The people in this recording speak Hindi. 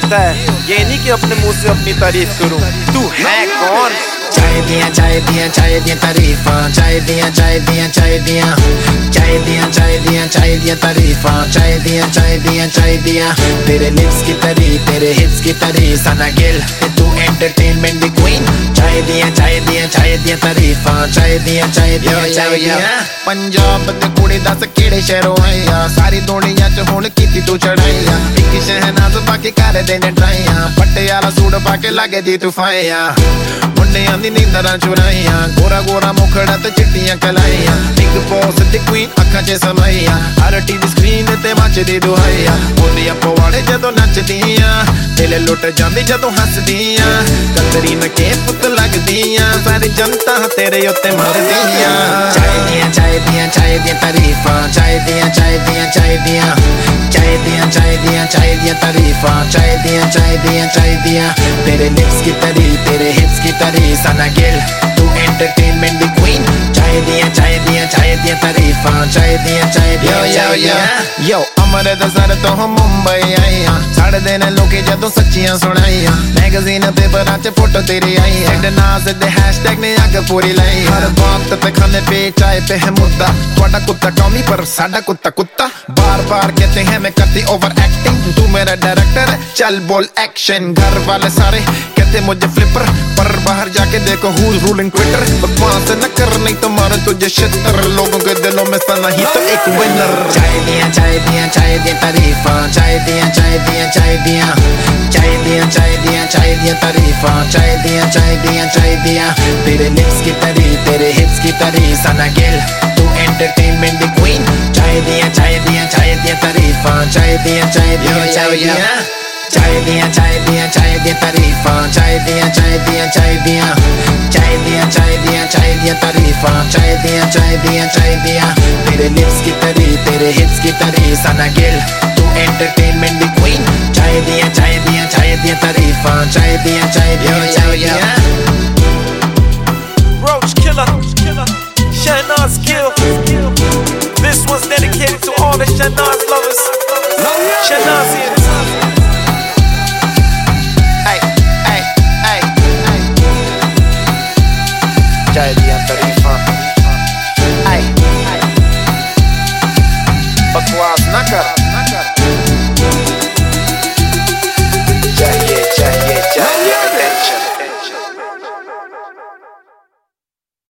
होता है, ये नहीं कि अपने मुंह से अपनी तारीफ करूं। तू है कौन? चाय दिया चाय दिया चाय दिया तारीफा, चाय दिया चाय दिया चाय दिया चाय दिया चाय दिया चाय दिया तारीफा, चाय दिया चाय दिया चाय दिया। तेरे लिप्स की तरी, तेरे हिप्स की तरी, सना गिल तू एंटरटेनमेंट दी क्वीन। चाय दिया चाय दिया चाय दिया तारीफा, चाय दिया चाय दिया चाय दिया। पंजाब दे कुड़ी दस किहड़े शहरों आईया, सारी दुनिया च हुण कीती तू चढ़ाईया। इक शहनाज पाके कर देने ट्राईया, पटियाला सूट पाके लागे दी तू फाया। मुंडियां दी नींदरां चुराईया, गोरा गोरा मुखड़ा ते चिट्टियां कलाईया। बिग बॉस दी क्वीन अखां च समाईया, हर टीवी स्क्रीन ते मचदी दुहाईया। बोलियां पवाड़े जदों नचदियां, दिल लुट जांदी जदों हसदियां। कंदरी न के पुत लगदियां, सारी जनता तेरे उत्ते मरदियां। चाय दिया चाय दिया चाय दिया तारीफा, चाय दिया चाय दिया चाय दिया चाय दिया चाय दिया चाय दिया तारीफा, चाय दिया चाय दिया चाय दिया। तेरे लिप्स की तरी, तेरे हिप्स की तरी, सना गिल तू एंटरटेनमेंट दी क्वीन। चाय दिया चाय दिया चाय दिया तारीफा, चाय दिया चाय दिया चाय दिया। यो अमृतसर तो हम मुंबई आईया, साढ़े दिन लोग जदों सच्चियां सुनाईया। मैगजीन पेपरां च फोटो तेरी आई है, नाज दे हैशटैग ने अग पूरी लाई। हर बात पे खाने पे चाय पे है मुद्दा, थोड़ा कुत्ता कौमी पर साडा कुत्ता कुत्ता। बार बार कहते हैं मैं करती ओवर एक्टिंग, तू मेरा डायरेक्टर है चल बोल एक्शन। घर वाले सारे कहते मुझे फ्लिपर, पर बाहर जाके देखो हु इज रूलिंग ट्विटर। बकवास न कर नहीं तो मारो तुझे छितर, लोगों के दिलों में सना ही तो एक विनर। चाय दिया चाय दिया चाय दिया तारीफा, चाय दिया चाय दिया चाय दिया चाय दिया चाय दिया चाय दिया तारीफा, चाय दिया चाय दिया चाय दिया। तेरे लिप्स की तरी, तेरे हिप्स की तरी, सना गिल तू एंटरटेनमेंट दी क्वीन। चाय दिया चाय दिया चाय दिया तारीफा, चाय दिया चाय दिया चाय दिया चाय दिया चाय दिया चाय दिया तारीफा, चाय दिया चाय दिया चाय दिया चाय दिया चाय दिया चाय दिया तारीफा, चाय दिया चाय दिया चाय दिया। तेरे लिप्स की तरी, तेरे हिप्स की तरी, सना गिल तू एंटरटेनमेंट दी क्वीन। चाय दिया चाय दिया चाय दिया तारीफा, चाय दिया चाय दिया चाय दिया। Roach Killer, Shahnaz Gill. This one's dedicated to all the Shahnaz lovers. Shahnaz here.